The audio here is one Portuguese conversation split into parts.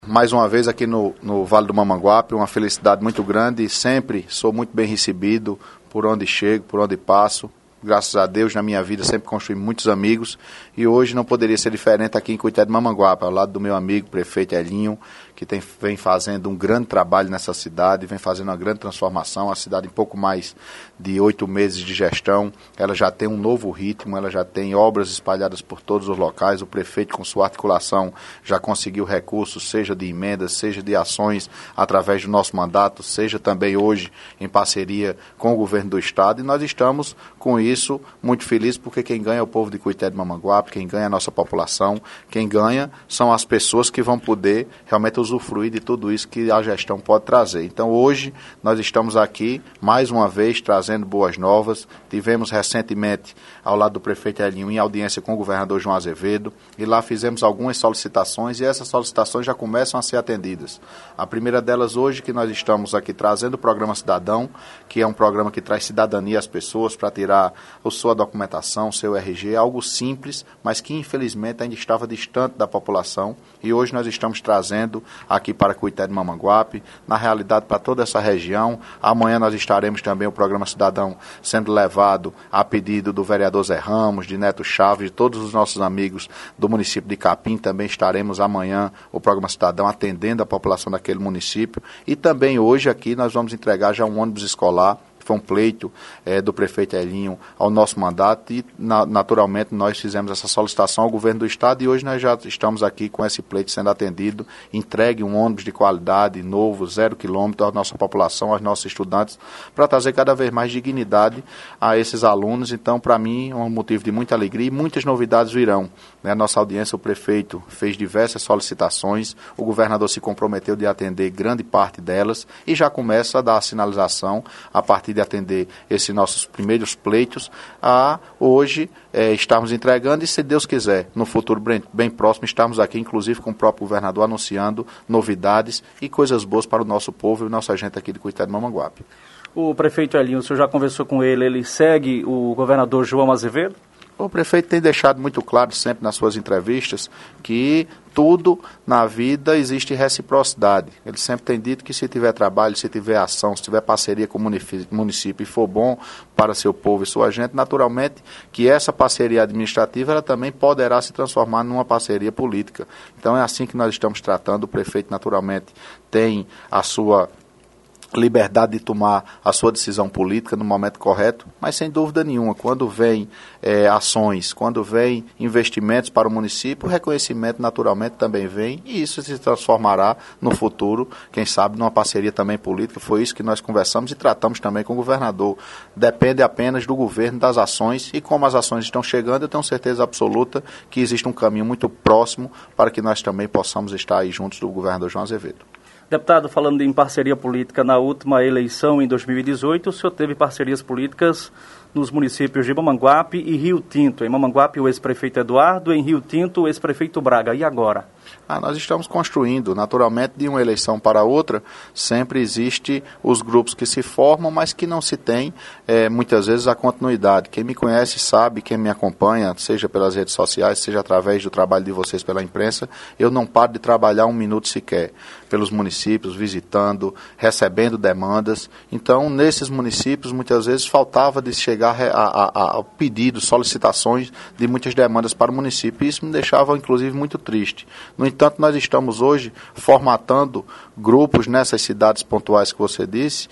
Mais uma vez aqui no Vale do Mamanguape, uma felicidade muito grande, sempre sou muito bem recebido por onde chego, por onde passo. Graças a Deus, na minha vida, sempre construí muitos amigos e hoje não poderia ser diferente aqui em Cuité de Mamanguape, ao lado do meu amigo, prefeito Elinho, que vem fazendo um grande trabalho nessa cidade, vem fazendo uma grande transformação. A cidade, em pouco mais de 8 meses de gestão, ela já tem um novo ritmo, ela já tem obras espalhadas por todos os locais. O prefeito, com sua articulação, já conseguiu recursos, seja de emendas, seja de ações através do nosso mandato, seja também hoje em parceria com o governo do estado, e nós estamos com isso muito felizes, porque quem ganha é o povo de Cuité de Mamanguape, quem ganha é a nossa população, quem ganha são as pessoas que vão poder realmente usufruir de tudo isso que a gestão pode trazer. Então hoje nós estamos aqui mais uma vez trazendo boas novas. Tivemos recentemente ao lado do prefeito Elinho em audiência com o governador João Azevedo e lá fizemos algumas solicitações e essas solicitações já começam a ser atendidas. A primeira delas hoje, que nós estamos aqui trazendo o Programa Cidadão, que é um programa que traz cidadania às pessoas para tirar a sua documentação, seu RG, algo simples, mas que infelizmente ainda estava distante da população, e hoje nós estamos trazendo aqui para Cuité de Mamanguape, na realidade para toda essa região. Amanhã nós estaremos também o Programa Cidadão sendo levado a pedido do vereador Zé Ramos, de Neto Chaves, de todos os nossos amigos do município de Capim. Também estaremos amanhã o Programa Cidadão atendendo a população daquele município, e também hoje aqui nós vamos entregar já um ônibus escolar. Foi um pleito do prefeito Elinho ao nosso mandato e, naturalmente, nós fizemos essa solicitação ao governo do estado e hoje nós já estamos aqui com esse pleito sendo atendido. Entregue um ônibus de qualidade, novo, 0 quilômetro, à nossa população, aos nossos estudantes, para trazer cada vez mais dignidade a esses alunos. Então, para mim, é um motivo de muita alegria e muitas novidades virão. Na nossa audiência, o prefeito fez diversas solicitações, o governador se comprometeu de atender grande parte delas e já começa a dar a sinalização a partir de atender esses nossos primeiros pleitos, a hoje estarmos entregando e, se Deus quiser, no futuro bem próximo, estamos aqui, inclusive com o próprio governador, anunciando novidades e coisas boas para o nosso povo e nossa gente aqui de Cuité de Mamanguape. O prefeito Elinho, o senhor já conversou com ele, ele segue o governador João Azevedo? O prefeito tem deixado muito claro sempre nas suas entrevistas que tudo na vida existe reciprocidade. Ele sempre tem dito que se tiver trabalho, se tiver ação, se tiver parceria com o município e for bom para seu povo e sua gente, naturalmente que essa parceria administrativa ela também poderá se transformar numa parceria política. Então é assim que nós estamos tratando. O prefeito naturalmente tem a sua liberdade de tomar a sua decisão política no momento correto, mas sem dúvida nenhuma, quando vem ações, quando vem investimentos para o município, o reconhecimento naturalmente também vem e isso se transformará no futuro, quem sabe, numa parceria também política. Foi isso que nós conversamos e tratamos também com o governador. Depende apenas do governo, das ações, e como as ações estão chegando, eu tenho certeza absoluta que existe um caminho muito próximo para que nós também possamos estar aí juntos do governador João Azevedo. Deputado, falando em parceria política, na última eleição, em 2018, o senhor teve parcerias políticas nos municípios de Mamanguape e Rio Tinto. Em Mamanguape, o ex-prefeito Eduardo, em Rio Tinto, o ex-prefeito Braga. E agora? Nós estamos construindo, naturalmente, de uma eleição para outra, sempre existe os grupos que se formam, mas que não se tem, muitas vezes, a continuidade. Quem me conhece sabe, quem me acompanha, seja pelas redes sociais, seja através do trabalho de vocês pela imprensa, eu não paro de trabalhar um minuto sequer pelos municípios, visitando, recebendo demandas. Então, nesses municípios, muitas vezes, faltava de chegar a pedidos, solicitações de muitas demandas para o município, e isso me deixava, inclusive, muito triste. No entanto, nós estamos hoje formatando grupos nessas cidades pontuais que você disse,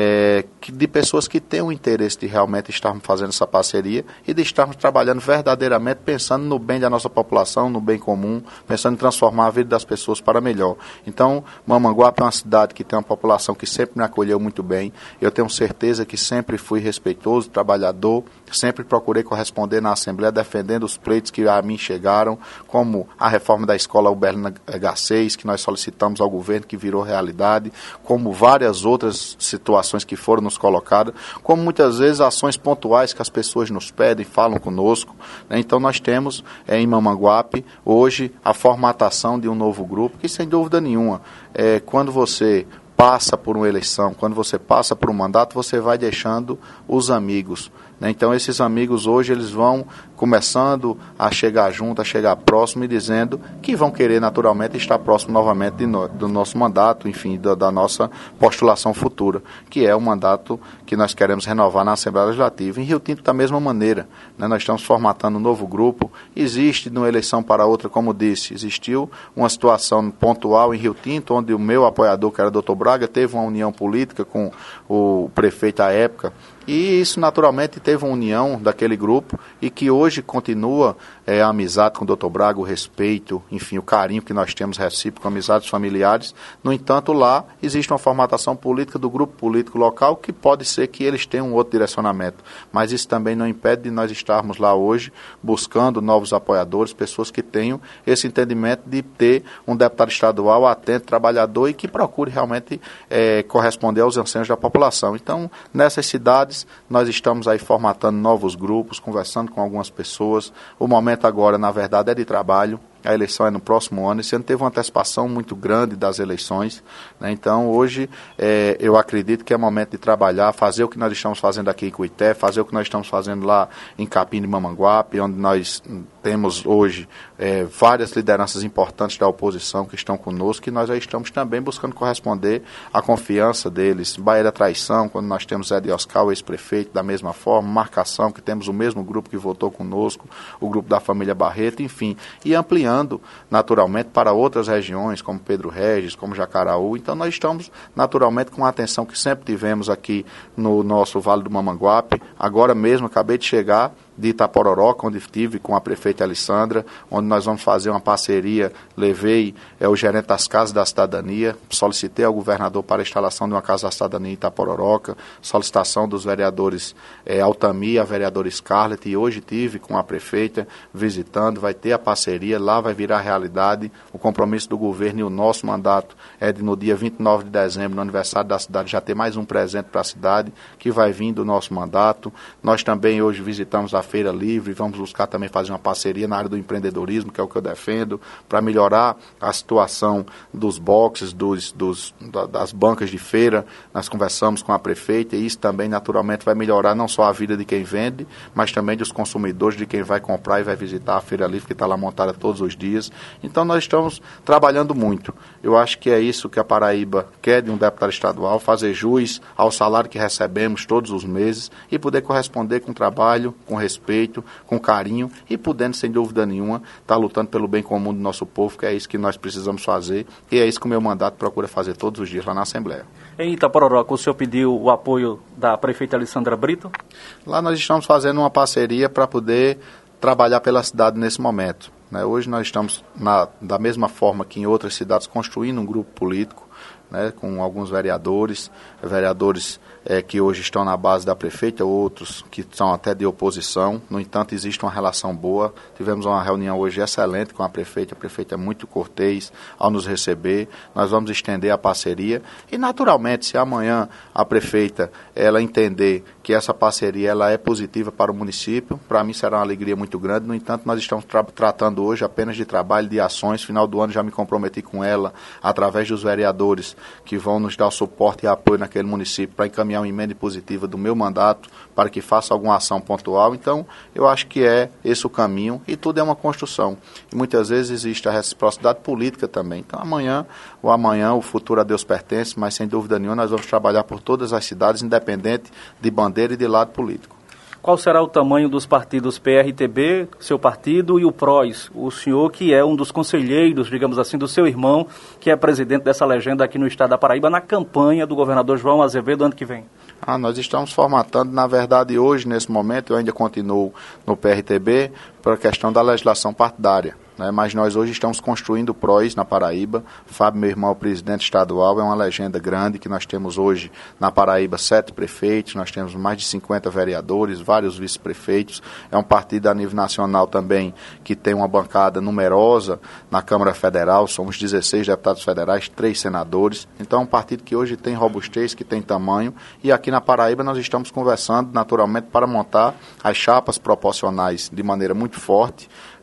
de pessoas que têm o interesse de realmente estarmos fazendo essa parceria e de estarmos trabalhando verdadeiramente pensando no bem da nossa população, no bem comum, pensando em transformar a vida das pessoas para melhor. Então, Mamanguape é uma cidade que tem uma população que sempre me acolheu muito bem. Eu tenho certeza que sempre fui respeitoso, trabalhador, sempre procurei corresponder na Assembleia defendendo os pleitos que a mim chegaram, como a reforma da escola Uberlina H6, que nós solicitamos ao governo, que virou realidade, como várias outras situações que foram nos colocadas, como muitas vezes ações pontuais que as pessoas nos pedem, falam conosco. Então nós temos em Mamanguape hoje a formatação de um novo grupo, que sem dúvida nenhuma, quando você passa por uma eleição, quando você passa por um mandato, você vai deixando os amigos né? Então esses amigos hoje eles vão começando a chegar junto, a chegar próximo e dizendo que vão querer naturalmente estar próximo novamente do nosso mandato, enfim, da nossa postulação futura, que é o mandato que nós queremos renovar na Assembleia Legislativa. Em Rio Tinto da mesma maneira, né? Nós estamos formatando um novo grupo, existe de uma eleição para outra, como disse, existiu uma situação pontual em Rio Tinto, onde o meu apoiador, que era o Dr. Braga, teve uma união política com o prefeito à época, e isso naturalmente teve uma união daquele grupo e que hoje continua a amizade com o Dr. Braga, o respeito, enfim, o carinho que nós temos recíproco, amizades familiares. No entanto, lá existe uma formatação política do grupo político local que pode ser que eles tenham um outro direcionamento, mas isso também não impede de nós estarmos lá hoje buscando novos apoiadores, pessoas que tenham esse entendimento de ter um deputado estadual atento, trabalhador e que procure realmente corresponder aos anseios da população. Então, nessas cidades, nós estamos aí formatando novos grupos, conversando com algumas pessoas. O momento agora, na verdade, é de trabalho. A eleição é no próximo ano. Esse ano teve uma antecipação muito grande das eleições, né? Então, hoje, eu acredito que é momento de trabalhar, fazer o que nós estamos fazendo aqui em Cuité, fazer o que nós estamos fazendo lá em Capim de Mamanguape, onde nós temos hoje várias lideranças importantes da oposição que estão conosco, e nós aí estamos também buscando corresponder à confiança deles. Bahia da Traição, quando nós temos Zé de Oscar, o ex-prefeito, da mesma forma, Marcação, que temos o mesmo grupo que votou conosco, o grupo da família Barreto, enfim, e ampliando naturalmente para outras regiões, como Pedro Regis, como Jacaraú. Então nós estamos naturalmente com a atenção que sempre tivemos aqui no nosso Vale do Mamanguape. Agora mesmo acabei de chegar de Itapororoca, onde estive com a prefeita Alessandra, onde nós vamos fazer uma parceria. Levei o gerente das Casas da Cidadania, solicitei ao governador para a instalação de uma Casa da Cidadania em Itapororoca, solicitação dos vereadores Altamir, a vereadora Scarlett, e hoje tive com a prefeita visitando, vai ter a parceria, lá vai virar realidade. O compromisso do governo e o nosso mandato é de, no dia 29 de dezembro, no aniversário da cidade, já ter mais um presente para a cidade, que vai vir do nosso mandato. Nós também hoje visitamos a Feira Livre, vamos buscar também fazer uma parceria na área do empreendedorismo, que é o que eu defendo, para melhorar a situação dos boxes, das bancas de feira. Nós conversamos com a prefeita e isso também naturalmente vai melhorar não só a vida de quem vende, mas também dos consumidores, de quem vai comprar e vai visitar a Feira Livre, que está lá montada todos os dias. Então nós estamos trabalhando muito. Eu acho que é isso que a Paraíba quer de um deputado estadual, fazer jus ao salário que recebemos todos os meses e poder corresponder com trabalho, com respeito, com carinho e podendo, sem dúvida nenhuma, estar lutando pelo bem comum do nosso povo, que é isso que nós precisamos fazer e é isso que o meu mandato procura fazer todos os dias lá na Assembleia. Em Itapororoca, o senhor pediu o apoio da prefeita Alessandra Brito? Lá nós estamos fazendo uma parceria para poder trabalhar pela cidade nesse momento, né? Hoje nós estamos, da mesma forma que em outras cidades, construindo um grupo político, né, com alguns vereadores que hoje estão na base da prefeita, outros que são até de oposição. No entanto, existe uma relação boa. Tivemos uma reunião hoje excelente com a prefeita é muito cortês ao nos receber. Nós vamos estender a parceria e, naturalmente, se amanhã a prefeita ela entender que essa parceria ela é positiva para o município, para mim será uma alegria muito grande. No entanto, nós estamos tratando hoje apenas de trabalho, de ações. Final do ano já me comprometi com ela, através dos vereadores que vão nos dar suporte e apoio naquele município para encaminhar uma emenda positiva do meu mandato para que faça alguma ação pontual. Então, eu acho que é esse o caminho e tudo é uma construção. E muitas vezes existe a reciprocidade política também. Então, amanhã, o futuro a Deus pertence, mas sem dúvida nenhuma nós vamos trabalhar por todas as cidades, independente de bandeira e de lado político. Qual será o tamanho dos partidos PRTB, seu partido, e o PROS? O senhor que é um dos conselheiros, digamos assim, do seu irmão, que é presidente dessa legenda aqui no estado da Paraíba, na campanha do governador João Azevedo ano que vem. Nós estamos formatando, na verdade, hoje, nesse momento, eu ainda continuo no PRTB, para a questão da legislação partidária. Mas nós hoje estamos construindo o PROS na Paraíba. Fábio, meu irmão, presidente estadual, é uma legenda grande que nós temos hoje na Paraíba 7 prefeitos, nós temos mais de 50 vereadores, vários vice-prefeitos. É um partido a nível nacional também que tem uma bancada numerosa na Câmara Federal, somos 16 deputados federais, 3 senadores. Então é um partido que hoje tem robustez, que tem tamanho, e aqui na Paraíba nós estamos conversando naturalmente para montar as chapas proporcionais de maneira muito forte,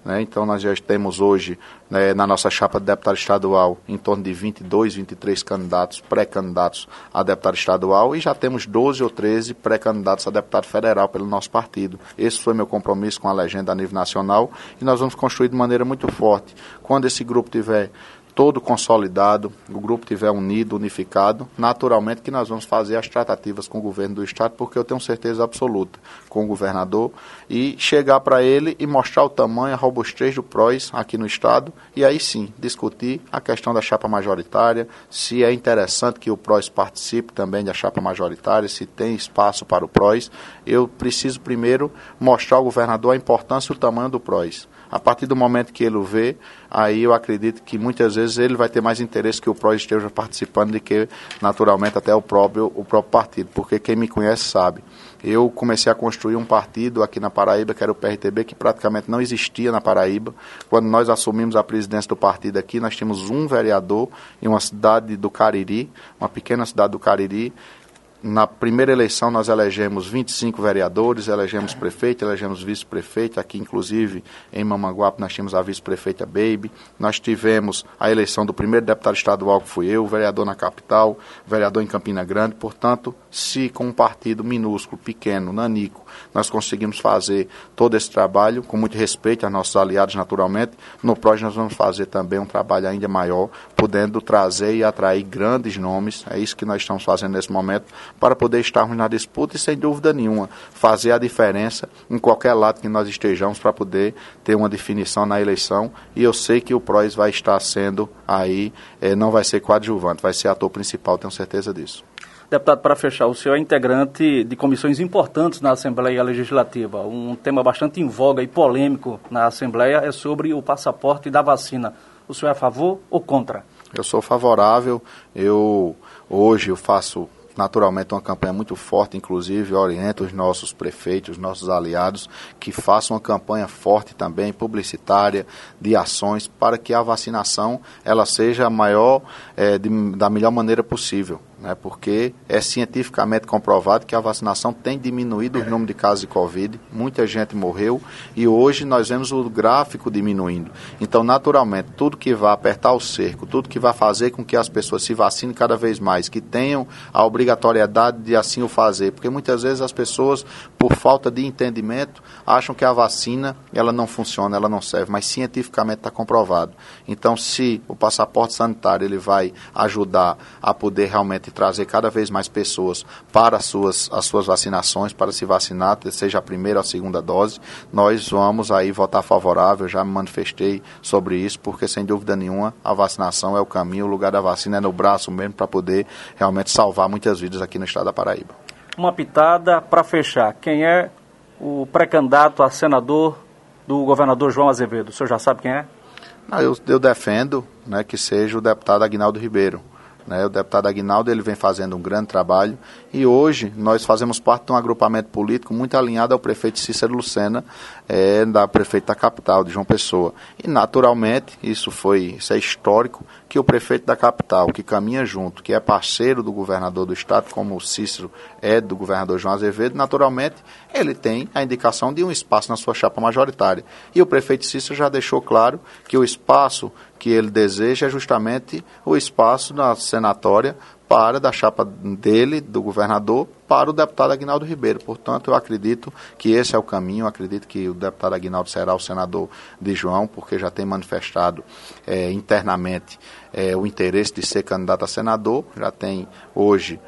né? Então nós já temos hoje, né, na nossa chapa de deputado estadual, em torno de 22, 23 candidatos, pré-candidatos a deputado estadual, e já temos 12 ou 13 pré-candidatos a deputado federal pelo nosso partido. Esse foi meu compromisso com a legenda a nível nacional, e nós vamos construir de maneira muito forte. Quando esse grupo tiver todo consolidado, o grupo estiver unido, unificado, naturalmente que nós vamos fazer as tratativas com o governo do Estado, porque eu tenho certeza absoluta com o governador, e chegar para ele e mostrar o tamanho, a robustez do PROS aqui no Estado, e aí sim, discutir a questão da chapa majoritária, se é interessante que o PROS participe também da chapa majoritária, se tem espaço para o PROS. Eu preciso primeiro mostrar ao governador a importância e o tamanho do PROS. A partir do momento que ele o vê, aí eu acredito que muitas vezes ele vai ter mais interesse que o PROS esteja participando do que, naturalmente, até o próprio partido, porque quem me conhece sabe. Eu comecei a construir um partido aqui na Paraíba, que era o PRTB, que praticamente não existia na Paraíba. Quando nós assumimos a presidência do partido aqui, nós tínhamos um vereador em uma cidade do Cariri, uma pequena cidade do Cariri. Na primeira eleição nós elegemos 25 vereadores, elegemos prefeito, elegemos vice-prefeito, aqui inclusive em Mamanguape nós tínhamos a vice-prefeita Baby, nós tivemos a eleição do primeiro deputado estadual, que fui eu, vereador na capital, vereador em Campina Grande. Portanto, se com um partido minúsculo, pequeno, nanico, nós conseguimos fazer todo esse trabalho, com muito respeito aos nossos aliados naturalmente, no PROS nós vamos fazer também um trabalho ainda maior, podendo trazer e atrair grandes nomes, é isso que nós estamos fazendo nesse momento, para poder estarmos na disputa e, sem dúvida nenhuma, fazer a diferença em qualquer lado que nós estejamos para poder ter uma definição na eleição. E eu sei que o PROS vai estar sendo aí, não vai ser coadjuvante, vai ser ator principal, tenho certeza disso. Deputado, para fechar, o senhor é integrante de comissões importantes na Assembleia Legislativa. Um tema bastante em voga e polêmico na Assembleia é sobre o passaporte da vacina. O senhor é a favor ou contra? Eu sou favorável. Hoje eu faço naturalmente uma campanha muito forte, inclusive oriento os nossos prefeitos, os nossos aliados, que façam uma campanha forte também, publicitária, de ações, para que a vacinação ela seja maior, da melhor maneira possível. Porque é cientificamente comprovado que a vacinação tem diminuído o número de casos de Covid, muita gente morreu e hoje nós vemos o gráfico diminuindo. Então, naturalmente, tudo que vai apertar o cerco, tudo que vai fazer com que as pessoas se vacinem cada vez mais, que tenham a obrigatoriedade de assim o fazer, porque muitas vezes as pessoas, por falta de entendimento, acham que a vacina ela não funciona, ela não serve, mas cientificamente está comprovado. Então, se o passaporte sanitário ele vai ajudar a poder realmente trazer cada vez mais pessoas para as suas vacinações, para se vacinar, seja a primeira ou a segunda dose, nós vamos aí votar favorável, já me manifestei sobre isso, porque sem dúvida nenhuma a vacinação é o caminho, o lugar da vacina é no braço mesmo, para poder realmente salvar muitas vidas aqui no estado da Paraíba. Uma pitada para fechar, quem é o pré-candidato a senador do governador João Azevedo? O senhor já sabe quem é? Eu defendo, que seja o deputado Aguinaldo Ribeiro. O deputado Aguinaldo ele vem fazendo um grande trabalho e hoje nós fazemos parte de um agrupamento político muito alinhado ao prefeito Cícero Lucena, da prefeita da capital, de João Pessoa. E naturalmente, isso é histórico, que o prefeito da capital, que caminha junto, que é parceiro do governador do estado, como o Cícero é do governador João Azevedo, naturalmente ele tem a indicação de um espaço na sua chapa majoritária. E o prefeito Cícero já deixou claro que o espaço que ele deseja é justamente o espaço na senatória da chapa dele, do governador, para o deputado Aguinaldo Ribeiro. Portanto, eu acredito que esse é o caminho, eu acredito que o deputado Aguinaldo será o senador de João, porque já tem manifestado internamente o interesse de ser candidato a senador, já tem hoje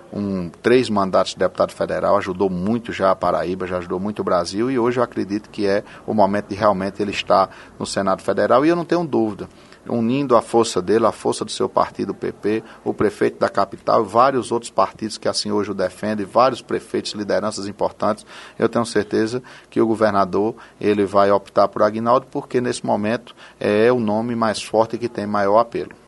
3 mandatos de deputado federal, ajudou muito já a Paraíba, já ajudou muito o Brasil, e hoje eu acredito que é o momento de realmente ele estar no Senado Federal, e eu não tenho dúvida, unindo a força dele, a força do seu partido, o PP, o prefeito da capital e vários outros partidos que assim hoje o defendem, vários prefeitos, lideranças importantes, eu tenho certeza que o governador ele vai optar por Aguinaldo, porque nesse momento é o nome mais forte que tem maior apelo.